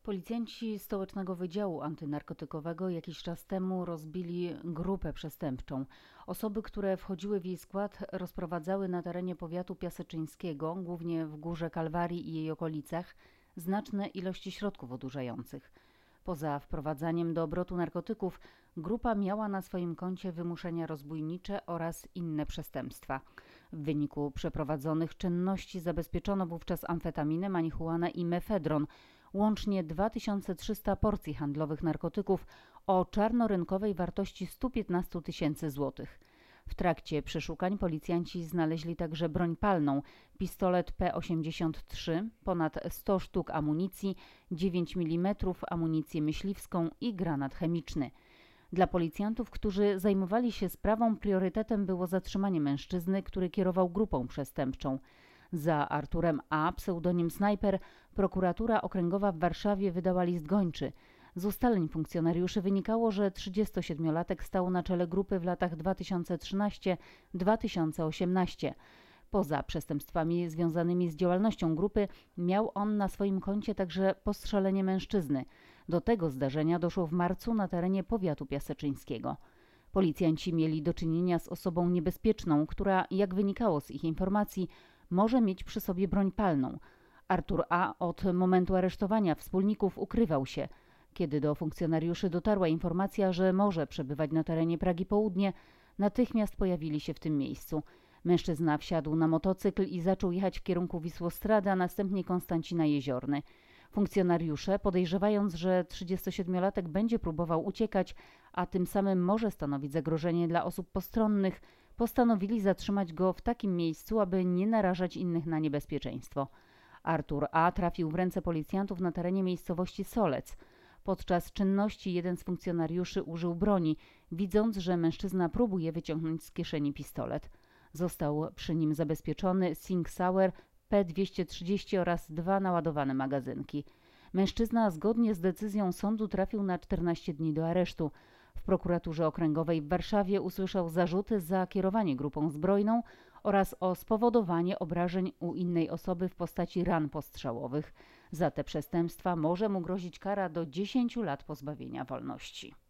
Policjanci Stołecznego Wydziału Antynarkotykowego jakiś czas temu rozbili grupę przestępczą. Osoby, które wchodziły w jej skład, rozprowadzały na terenie powiatu piaseczyńskiego, głównie w Górze Kalwarii i jej okolicach, znaczne ilości środków odurzających. Poza wprowadzaniem do obrotu narkotyków, grupa miała na swoim koncie wymuszenia rozbójnicze oraz inne przestępstwa. W wyniku przeprowadzonych czynności zabezpieczono wówczas amfetaminę, marihuanę i mefedron, łącznie 2300 porcji handlowych narkotyków o czarnorynkowej wartości 115 000 złotych. W trakcie przeszukań policjanci znaleźli także broń palną, pistolet P83, ponad 100 sztuk amunicji, 9 mm, amunicję myśliwską i granat chemiczny. Dla policjantów, którzy zajmowali się sprawą, priorytetem było zatrzymanie mężczyzny, który kierował grupą przestępczą. Za Arturem A., pseudonim Snajper, prokuratura okręgowa w Warszawie wydała list gończy. Z ustaleń funkcjonariuszy wynikało, że 37-latek stał na czele grupy w latach 2013-2018. Poza przestępstwami związanymi z działalnością grupy miał on na swoim koncie także postrzelenie mężczyzny. Do tego zdarzenia doszło w marcu na terenie powiatu piaseczyńskiego. Policjanci mieli do czynienia z osobą niebezpieczną, która, jak wynikało z ich informacji, może mieć przy sobie broń palną. Artur A. od momentu aresztowania wspólników ukrywał się. Kiedy do funkcjonariuszy dotarła informacja, że może przebywać na terenie Pragi Południe, natychmiast pojawili się w tym miejscu. Mężczyzna wsiadł na motocykl i zaczął jechać w kierunku Wisłostrady, a następnie Konstancina Jeziorny. Funkcjonariusze, podejrzewając, że 37-latek będzie próbował uciekać, a tym samym może stanowić zagrożenie dla osób postronnych, postanowili zatrzymać go w takim miejscu, aby nie narażać innych na niebezpieczeństwo. Artur A. trafił w ręce policjantów na terenie miejscowości Solec. Podczas czynności jeden z funkcjonariuszy użył broni, widząc, że mężczyzna próbuje wyciągnąć z kieszeni pistolet. Został przy nim zabezpieczony Sig Sauer P230 oraz 2 naładowane magazynki. Mężczyzna zgodnie z decyzją sądu trafił na 14 dni do aresztu. W prokuraturze okręgowej w Warszawie usłyszał zarzuty za kierowanie grupą zbrojną oraz o spowodowanie obrażeń u innej osoby w postaci ran postrzałowych. Za te przestępstwa może mu grozić kara do 10 lat pozbawienia wolności.